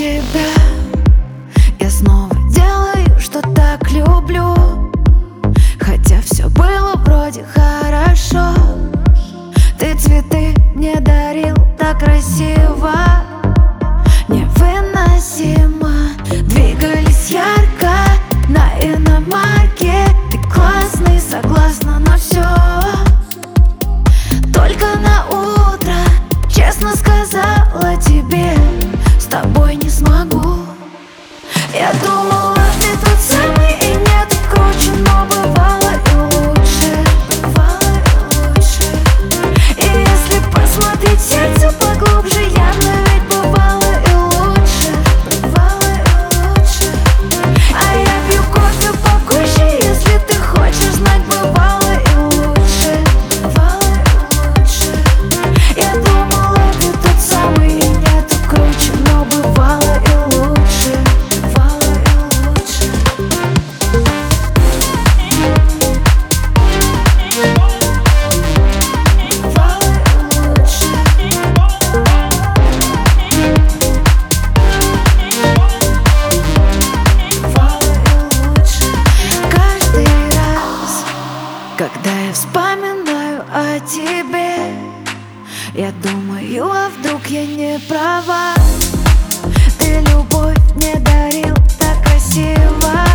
тебя. Я снова делаю, что так люблю, хотя все было вроде хорошо. Ты цветы мне дарил так красиво, невыносимо. Двигались ярко на иномарке. Ты классный, согласна на все. Только на утро честно сказала тебе: с тобой не смогу. Я думала, ты тот самый и нет круче, но бывало и лучше, бывало и лучше. И если посмотреть в сердце поглубже, явно ведь бывало и лучше, бывало и лучше. А я пью кофе покуще, если ты хочешь знать, бывало и лучше, бывало и лучше. Я думала, ты тот самый и нет круче, но бывало и лучше, бывало и лучше. Бывало и лучше. Бывало и лучше. Каждый раз, когда я вспоминаю о тебе, я думаю, а вдруг я не права. Ты любовь мне дарил так красиво,